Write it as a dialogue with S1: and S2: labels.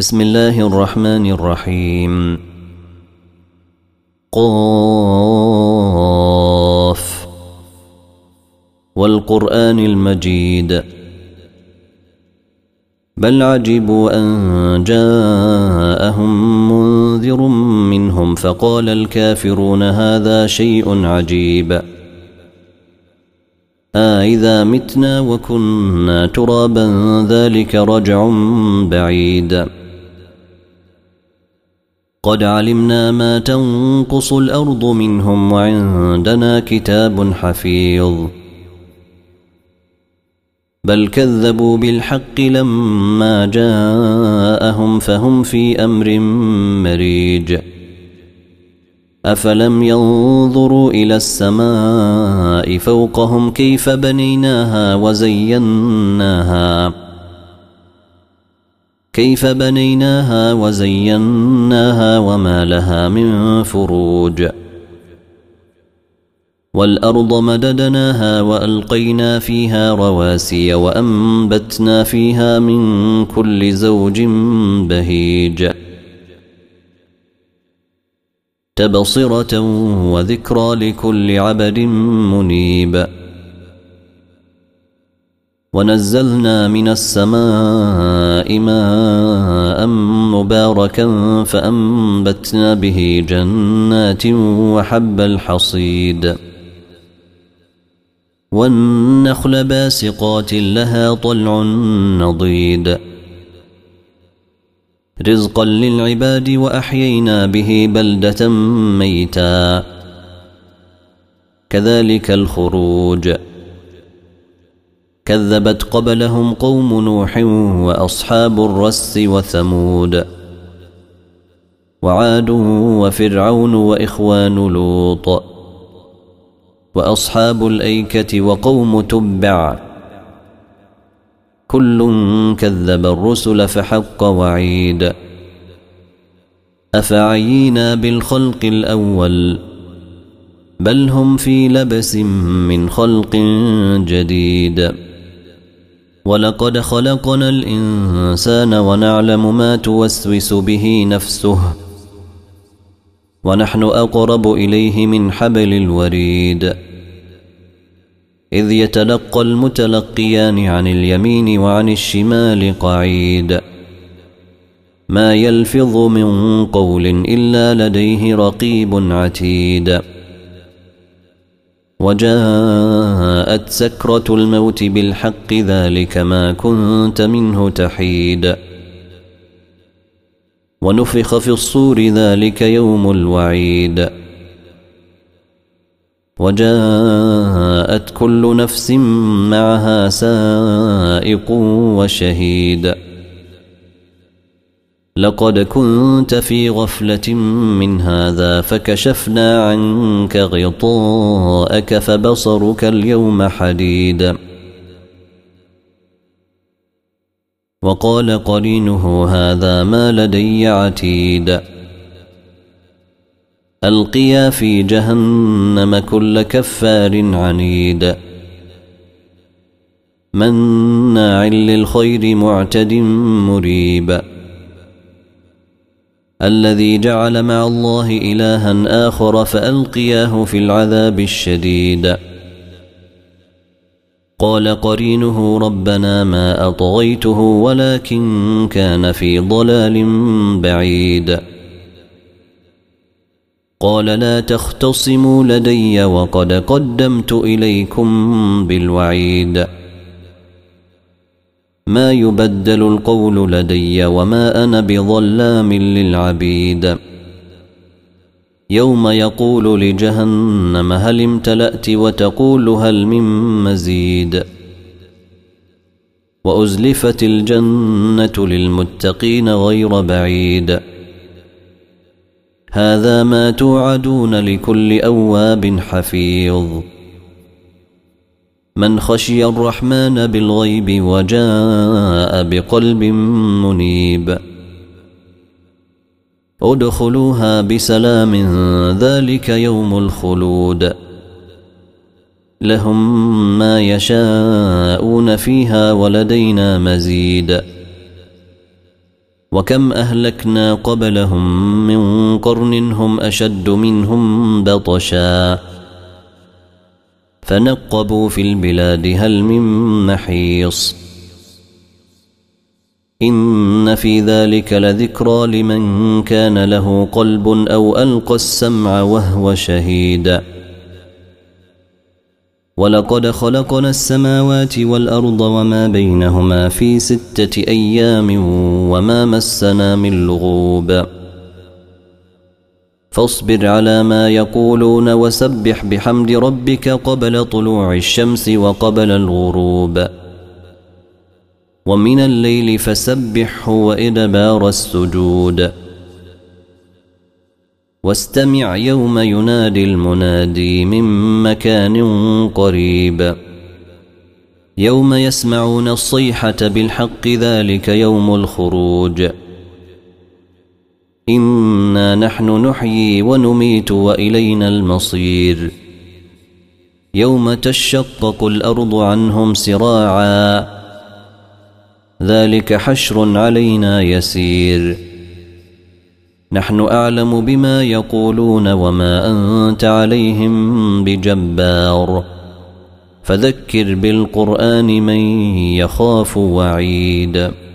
S1: بسم الله الرحمن الرحيم. قاف والقرآن المجيد. بل عجبوا أن جاءهم منذر منهم فقال الكافرون هذا شيء عجيب أإذا متنا وكنا ترابا ذلك رجع بعيد قد علمنا ما تنقص الأرض منهم وعندنا كتاب حفيظ بل كذبوا بالحق لما جاءهم فهم في أمر مريج أفلم ينظروا إلى السماء فوقهم كيف بنيناها وزيناها وما لها من فروج والأرض مددناها وألقينا فيها رواسي وأنبتنا فيها من كل زوج بهيج تبصرة وذكرى لكل عبد منيب ونزلنا من السماء ماء مباركا فأنبتنا به جنات وحب الحصيد والنخل باسقات لها طلع نضيد رزقا للعباد وأحيينا به بلدة ميتا كذلك الخروج كذبت قبلهم قوم نوح وأصحاب الرس وثمود وعاد وفرعون وإخوان لوط وأصحاب الأيكة وقوم تبع كل كذب الرسل فحق وعيد أفعينا بالخلق الأول بل هم في لبس من خلق جديد ولقد خلقنا الإنسان ونعلم ما توسوس به نفسه ونحن أقرب إليه من حبل الوريد إذ يتلقى المتلقيان عن اليمين وعن الشمال قعيد ما يلفظ من قول إلا لديه رقيب عتيد وجاءت سكرة الموت بالحق ذلك ما كنت منه تحيد ونفخ في الصور ذلك يوم الوعيد وجاءت كل نفس معها سائق وشهيد لقد كنت في غفلة من هذا فكشفنا عنك غطاءك فبصرك اليوم حديد وقال قرينه هذا ما لدي عتيد ألقيا في جهنم كل كفار عنيد مناع للخير معتد مريب الذي جعل مع الله إلها آخر فألقياه في العذاب الشديد قال قرينه ربنا ما أطغيته ولكن كان في ضلال بعيد قال لا تختصموا لدي وقد قدمت إليكم بالوعيد ما يبدل القول لدي وما أنا بظلام للعبيد يوم يقول لجهنم هل امتلأت وتقول هل من مزيد وأزلفت الجنة للمتقين غير بعيد هذا ما توعدون لكل أواب حفيظ من خشي الرحمن بالغيب وجاء بقلب منيب ادخلوها بسلام ذلك يوم الخلود لهم ما يشاءون فيها ولدينا مزيد وكم أهلكنا قبلهم من قرن هم أشد منهم بطشا فنقبوا في البلاد هل من محيص إن في ذلك لذكرى لمن كان له قلب أو ألقى السمع وهو شهيد ولقد خلقنا السماوات والأرض وما بينهما في 6 أيام وما مسنا من لغوب فاصبر على ما يقولون وسبح بحمد ربك قبل طلوع الشمس وقبل الغروب ومن الليل فسبحه وإدبار السجود واستمع يوم ينادي المنادي من مكان قريب يوم يسمعون الصيحة بالحق ذلك يوم الخروج إنا نحن نحيي ونميت وإلينا المصير يوم تشقق الأرض عنهم سراعا ذلك حشر علينا يسير نحن أعلم بما يقولون وما أنت عليهم بجبار فذكر بالقرآن من يخاف وعيد